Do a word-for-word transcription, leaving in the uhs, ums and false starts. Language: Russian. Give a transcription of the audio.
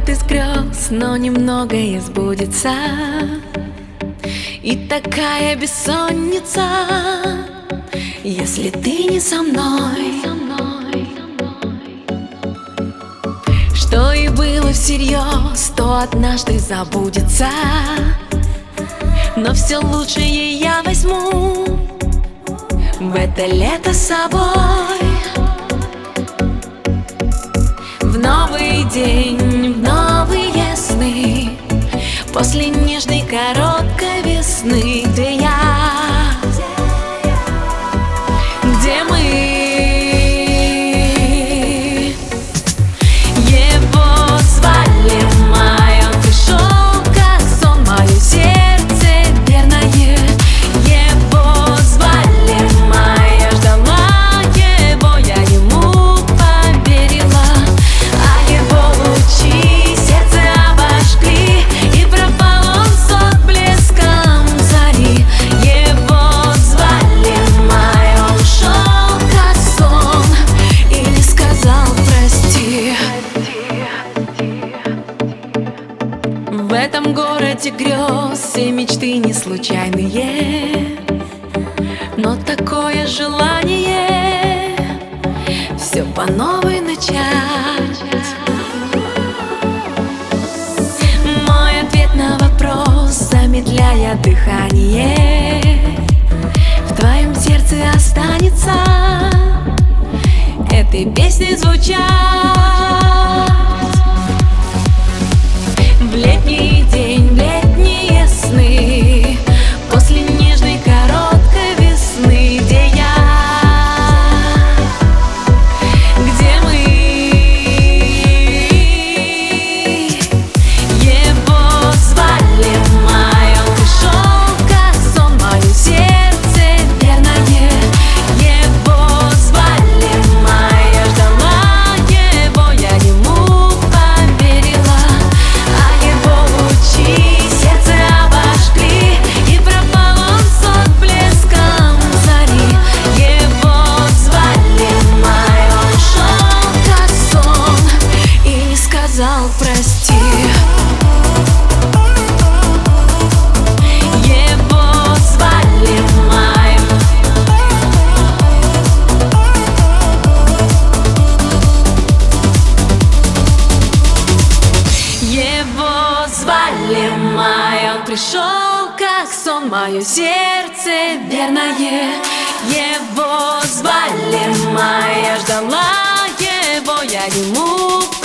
город из грез, но немногое сбудется. И такая бессонница, если ты не со мной. Что и было всерьез, то однажды забудется. Но все лучшее я возьму в это лето с собой. В новый день, в новые сны, после нежной короткой весны. Где я? Где мы? Его звали Май, он пришел как сон, мое сердце верное. Его звали Май, я ждала его, я ему поверила. А его лучи сердце обожгли, и пропал он с отблеском зари. Его звали Май, он ушел как сон и не сказал прости. В этом городе грез все мечты не случайные, но такое желание все по новой начать. Мой ответ на вопрос, замедляя дыхание, в твоем сердце останется этой песней звучать. В летний день, в летние сны, после нежной короткой весны. Где я? Где мы? Его звали Май, он пришел как сон, мое сердце верное. Его звали Май, я ждала его, я ему поверила. А его лучи сердце обожгли, и пропал он с отблеском зари. Его звали Май, он ушел как сон и не сказал прости. Его звали Май. Его звали Май, он пришел как сон, мое сердце верное. Его звали Май, я ждала его, я ему